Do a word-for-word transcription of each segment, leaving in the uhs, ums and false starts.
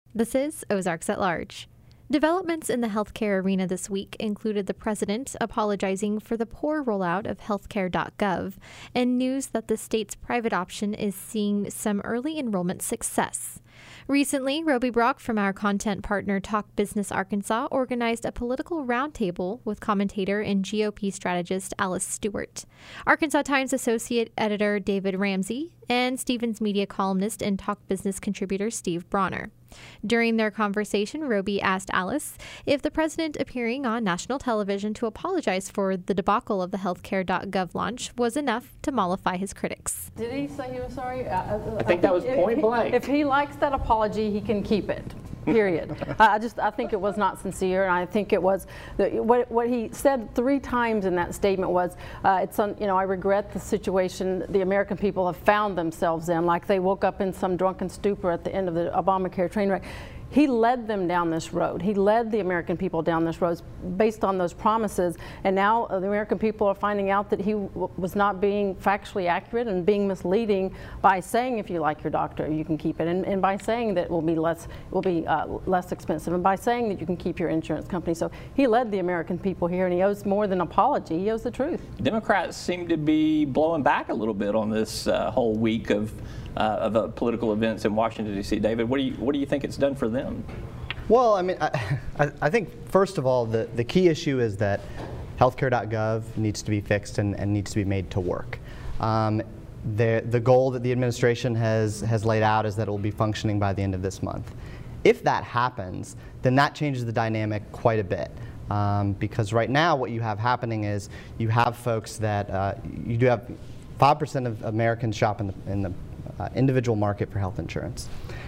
This is Ozarks at Large. Developments in the healthcare arena this week included the president apologizing for the poor rollout of healthcare dot gov and news that the state's private option is seeing some early enrollment success. Recently, Roby Brock from our content partner Talk Business Arkansas organized a political roundtable with commentator and G O P strategist Alice Stewart, Arkansas Times Associate Editor David Ramsey, and Stevens Media columnist and Talk Business contributor Steve Bronner. During their conversation, Roby asked Alice if the president appearing on national television to apologize for the debacle of the healthcare dot gov launch was enough to mollify his critics. Did he say he was sorry? I, I, I think that was point blank. If he likes that apology, he can keep it. Period. I just I think it was not sincere, and I think it was the, what what he said three times in that statement was uh, it's un, you know I regret the situation the American people have found themselves in, like they woke up in some drunken stupor at the end of the Obamacare train wreck. He led them down this road. He led the American people down this road based on those promises, and now uh, the American people are finding out that he w was not being factually accurate and being misleading by saying if you like your doctor you can keep it, and, and by saying that it will be less it will be uh, less expensive, and by saying that you can keep your insurance company. So he led the American people here, and he owes more than apology. He owes the truth. Democrats seem to be blowing back a little bit on this uh, whole week of Uh, of uh, political events in Washington, D C David, what do you what do you think it's done for them? Well, I mean, I, I, I think first of all, the, the key issue is that healthcare dot gov needs to be fixed and, and needs to be made to work. Um, the, the goal that the administration has, has laid out is that it will be functioning by the end of this month. If that happens, then that changes the dynamic quite a bit. Um, because right now what you have happening is you have folks that, uh, you do have five percent of Americans shop in the, in the Uh, individual market for health insurance.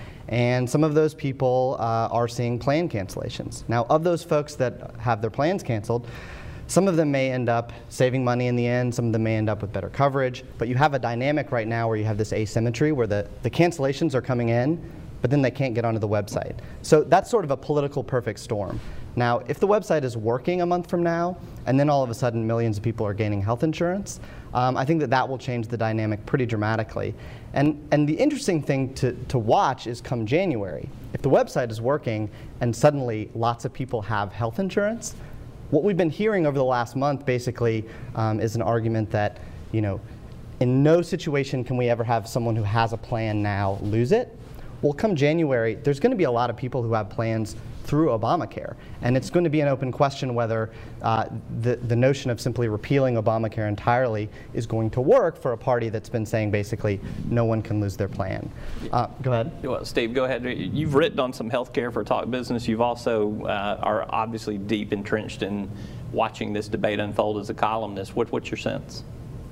And some of those people uh, are seeing plan cancellations. Now, of those folks that have their plans canceled, some of them may end up saving money in the end, some of them may end up with better coverage, but you have a dynamic right now where you have this asymmetry where the, the cancellations are coming in, but then they can't get onto the website. So that's sort of a political perfect storm. Now, if the website is working a month from now, and then all of a sudden millions of people are gaining health insurance, um, I think that that will change the dynamic pretty dramatically. And, and the interesting thing to, to watch is come January. If the website is working and suddenly lots of people have health insurance, what we've been hearing over the last month basically um, is an argument that, you know, in no situation can we ever have someone who has a plan now lose it. Well, come January, there's going to be a lot of people who have plans through Obamacare, and it's going to be an open question whether uh, the, the notion of simply repealing Obamacare entirely is going to work for a party that's been saying basically no one can lose their plan. Uh, go ahead. Well, Steve, go ahead. You've written on some healthcare for Talk Business. You've also uh, are obviously deep entrenched in watching this debate unfold as a columnist. What, what's your sense?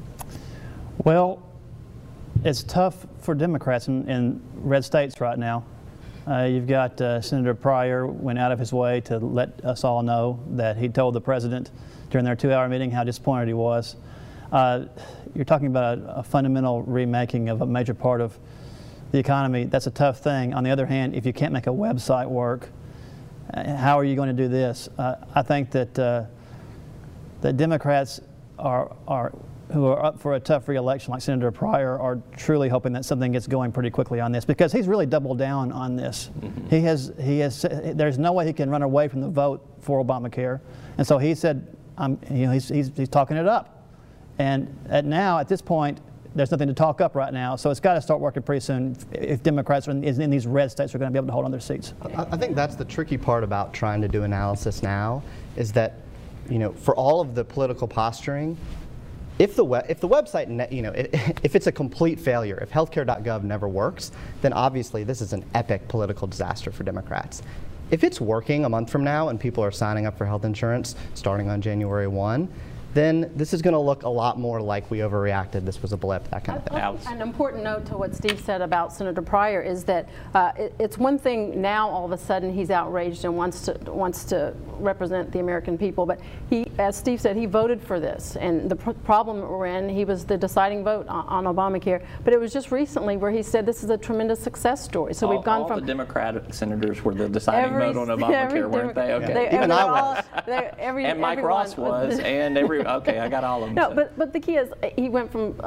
Well, it's tough for Democrats in, in red states right now. Uh, you've got uh, Senator Pryor went out of his way to let us all know that he told the president during their two-hour meeting how disappointed he was. Uh, you're talking about a, a fundamental remaking of a major part of the economy. That's a tough thing. On the other hand, if you can't make a website work, uh, how are you going to do this? Uh, I think that uh, that Democrats are are. who are up for a tough re-election like Senator Pryor are truly hoping that something gets going pretty quickly on this, because he's really doubled down on this. Mm-hmm. He has, he has, there's no way he can run away from the vote for Obamacare, and so he said, um, you know, he's, he's, he's talking it up. And at now, at this point, there's nothing to talk up right now, so it's got to start working pretty soon if Democrats in, in these red states are going to be able to hold on their seats. I, I think that's the tricky part about trying to do analysis now, is that, you know, for all of the political posturing, If the, web, if the website, you know, if it's a complete failure, if healthcare dot gov never works, then obviously this is an epic political disaster for Democrats. If it's working a month from now and people are signing up for health insurance starting on January first, then this is going to look a lot more like we overreacted, this was a blip, that kind of thing. I, I, an important note to what Steve said about Senator Pryor is that uh, it, it's one thing now all of a sudden he's outraged and wants to wants to represent the American people, but he, as Steve said, he voted for this, and the pr problem we're in, he was the deciding vote on, on Obamacare, but it was just recently where he said this is a tremendous success story. So all, we've gone all from the Democratic senators were the deciding every, vote on Obamacare, weren't they? Okay. They, Even I was. All, every, and Mike Ross was, and every, okay, I got all of them. No, so. but, but the key is he went from uh,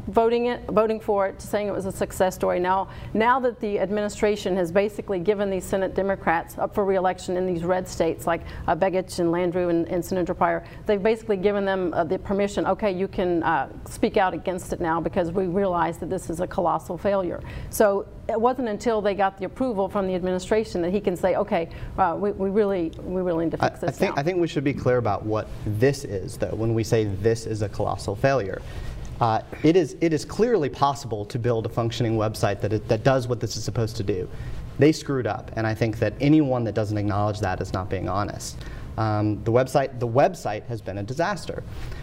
voting it, voting for it, saying it was a success story. Now, now that the administration has basically given these Senate Democrats up for re-election in these red states like uh, Begich and Landrieu and, and Senator Pryor, they've basically given them uh, the permission, okay, you can uh, speak out against it now because we realize that this is a colossal failure. So it wasn't until they got the approval from the administration that he can say, okay, uh, we, we really we really need to fix I, this I think now. I think we should be clear about what this is, though. When we say this is a colossal failure, uh, it is it is clearly possible to build a functioning website that it, that does what this is supposed to do. They screwed up, and I think that anyone that doesn't acknowledge that is not being honest. Um, the website the website has been a disaster.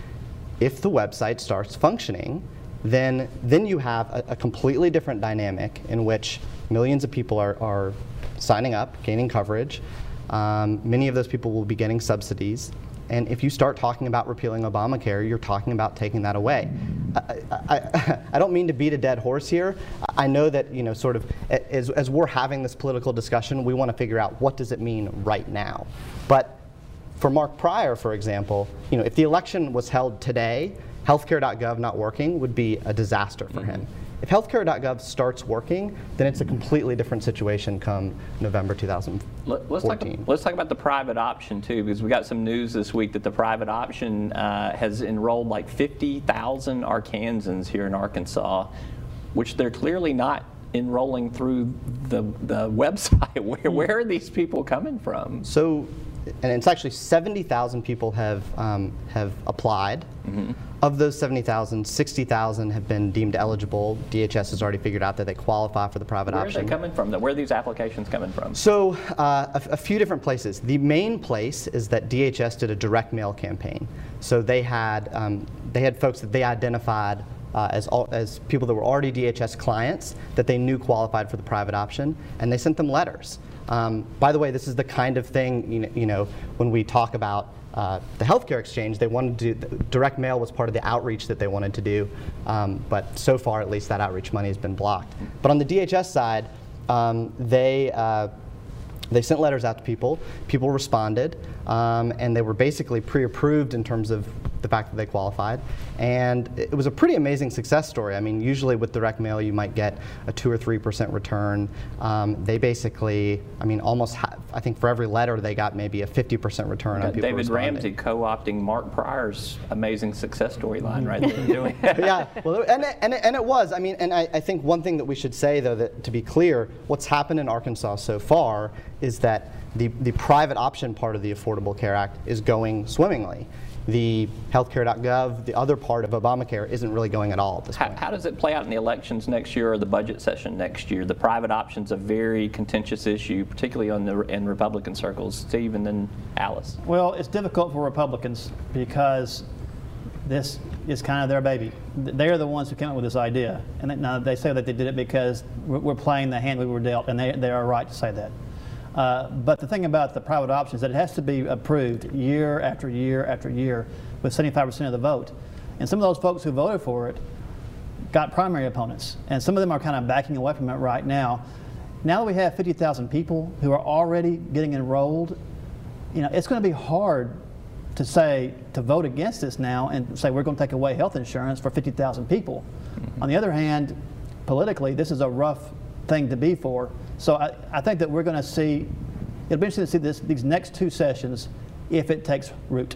If the website starts functioning, then then you have a, a completely different dynamic in which millions of people are, are signing up, gaining coverage. Um, many of those people will be getting subsidies. And if you start talking about repealing Obamacare, you're talking about taking that away. I, I, I don't mean to beat a dead horse here. I know that, you know, sort of as, as we're having this political discussion, we want to figure out what does it mean right now. But for Mark Pryor, for example, you know, if the election was held today, healthcare dot gov not working would be a disaster for him. If healthcare dot gov starts working, then it's a completely different situation come November two thousand fourteen. Let's talk, let's talk about the private option too, because we got some news this week that the private option uh, has enrolled like fifty thousand Arkansans here in Arkansas, which they're clearly not enrolling through the, the website. Where, where are these people coming from? So, and it's actually seventy thousand people have um, have applied. Mm-hmm. Of those seventy thousand, sixty thousand have been deemed eligible. D H S has already figured out that they qualify for the private Where option. Where are they coming from? Where are these applications coming from? So uh, a, a few different places. The main place is that D H S did a direct mail campaign. So they had um, they had folks that they identified Uh, as, all, as people that were already D H S clients that they knew qualified for the private option, and they sent them letters. Um, by the way, this is the kind of thing, you know, you know when we talk about uh, the healthcare exchange, they wanted to do, direct mail was part of the outreach that they wanted to do, um, but so far at least that outreach money has been blocked. But on the D H S side, um, they uh, They sent letters out to people, people responded, um, and they were basically pre-approved in terms of the fact that they qualified. And it was a pretty amazing success story. I mean, usually with direct mail you might get a two or three percent return. Um, they basically, I mean, almost, ha I think for every letter they got maybe a fifty percent return on people David responding. Ramsey co-opting Mark Pryor's amazing success storyline right there. Doing Yeah, well, and it, and, it, and it was. I mean, and I, I think one thing that we should say, though, that to be clear, what's happened in Arkansas so far is that the, the private option part of the Affordable Care Act is going swimmingly. The healthcare dot gov, the other part of Obamacare, isn't really going at all at this how, point. how does it play out in the elections next year or the budget session next year? The private option's a very contentious issue, particularly on the, in Republican circles. Steve and then Alice. Well, it's difficult for Republicans because this is kind of their baby. They're the ones who came up with this idea. And they, now they say that they did it because we're playing the hand we were dealt, and they, they are right to say that. Uh, but the thing about the private option is that it has to be approved year after year after year with seventy-five percent of the vote. And some of those folks who voted for it got primary opponents. And some of them are kind of backing away from it right now. Now that we have fifty thousand people who are already getting enrolled, you know, it's going to be hard to say, to vote against this now and say we're going to take away health insurance for fifty thousand people. Mm-hmm. On the other hand, politically, this is a rough thing to be for. So I, I think that we're going to see, it'll be interesting to see this, these next two sessions if it takes root.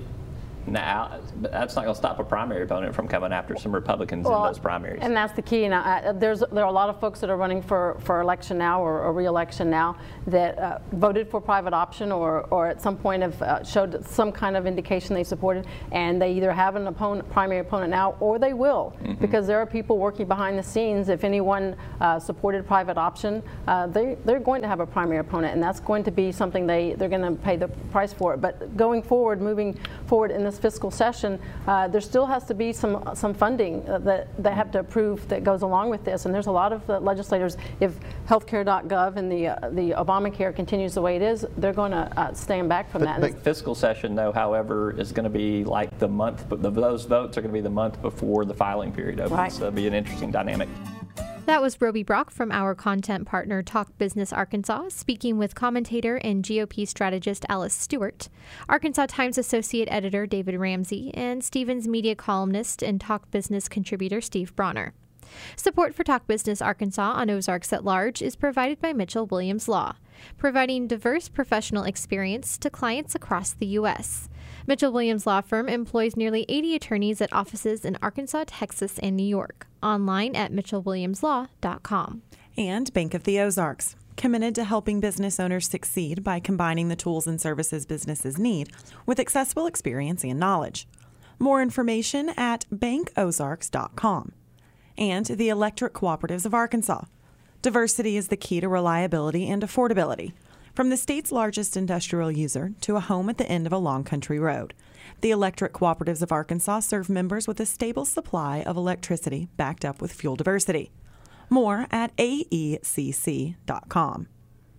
Now, that's not going to stop a primary opponent from coming after some Republicans well, in those primaries. And that's the key. And I, there's there are a lot of folks that are running for for election now or, or re-election now that uh, voted for private option or or at some point have uh, showed some kind of indication they supported, and they either have an opponent, primary opponent now, or they will, mm-hmm. because there are people working behind the scenes. If anyone uh, supported private option, uh, they they're going to have a primary opponent, and that's going to be something they they're going to pay the price for it. But going forward, moving forward in this fiscal session, uh, there still has to be some some funding uh, that they have to approve that goes along with this. And there's a lot of uh, legislators. If healthcare dot gov and the uh, the Obamacare continues the way it is, they're going to uh, stand back from but, that. But fiscal session, though, however, is going to be like the month. But those votes are going to be the month before the filing period opens. Right. So it'll be an interesting dynamic. That was Roby Brock from our content partner Talk Business Arkansas, speaking with commentator and G O P strategist Alice Stewart, Arkansas Times Associate Editor David Ramsey, and Stevens Media columnist and Talk Business contributor Steve Bronner. Support for Talk Business Arkansas on Ozarks at Large is provided by Mitchell Williams Law, providing diverse professional experience to clients across the U S Mitchell Williams Law Firm employs nearly eighty attorneys at offices in Arkansas, Texas, and New York. Online at mitchell williams law dot com. And Bank of the Ozarks, committed to helping business owners succeed by combining the tools and services businesses need with accessible experience and knowledge. More information at bank ozarks dot com. And the Electric Cooperatives of Arkansas. Diversity is the key to reliability and affordability. From the state's largest industrial user to a home at the end of a long country road, the Electric Cooperatives of Arkansas serve members with a stable supply of electricity backed up with fuel diversity. More at A E C C dot com.